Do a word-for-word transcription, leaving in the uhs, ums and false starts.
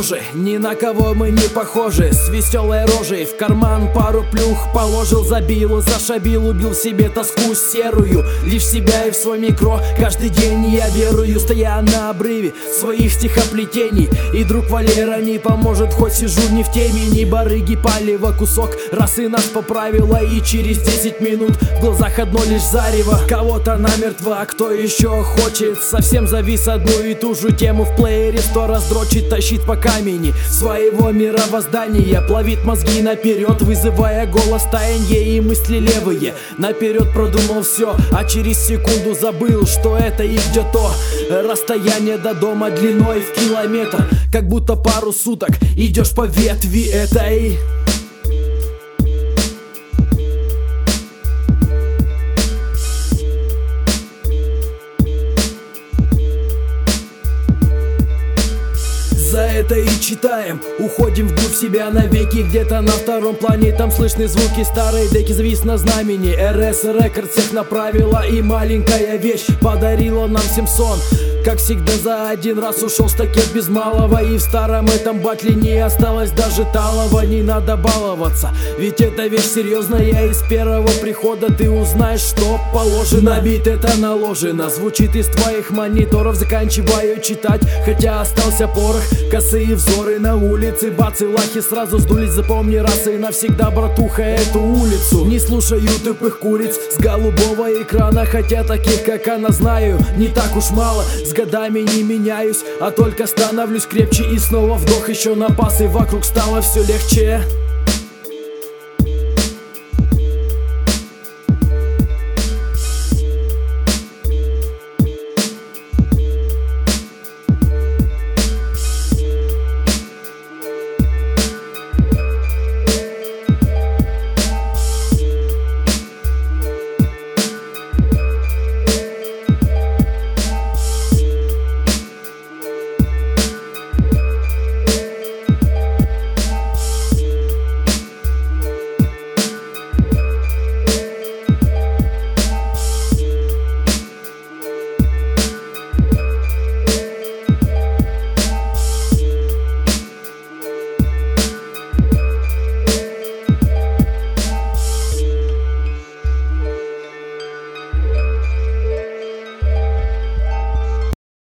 же, ни на кого мы не похожи. С веселой рожей в карман пару плюх положил, забил, зашабил, убил в себе тоску серую. Лишь в себя и в свой микро каждый день я верую, стоя на обрыве своих стихоплетений. И друг Валера не поможет, хоть сижу не в теме. Не барыги палево кусок, раз и нас поправила. И через десять минут в глазах одно лишь зарево. Кого-то намертво, а кто еще хочет. Совсем завис одну и ту же тему в плеере. Сто раздрочит, тащит по камени своего мировоздания, плавит мозги наперед, вызывая голос таянья и мысли левые. Наперед продумал все, а через секунду забыл, что это и где то. Расстояние до дома длиной в километр, как будто пару суток идешь по ветви этой. За это и читаем, уходим вглубь себя навеки. Где-то на втором плане там слышны звуки старой деки. Завис на знамени, эр эс Рекорд всех направила. И маленькая вещь подарила нам всем сон. Как всегда за один раз ушел стакет без малого. И в старом этом батле не осталось даже талого. Не надо баловаться, ведь эта вещь серьезная. И с первого прихода ты узнаешь, что положено. На бит это наложено, звучит из твоих мониторов. Заканчиваю читать, хотя остался порох. Косые взоры на улице, бацы, лахи сразу сдулись. Запомни раз и навсегда, братуха, эту улицу. Не слушаю тупых куриц с голубого экрана, хотя таких, как она, знаю не так уж мало. С годами не меняюсь, а только становлюсь крепче. И снова вдох, еще на пас, и вокруг стало все легче.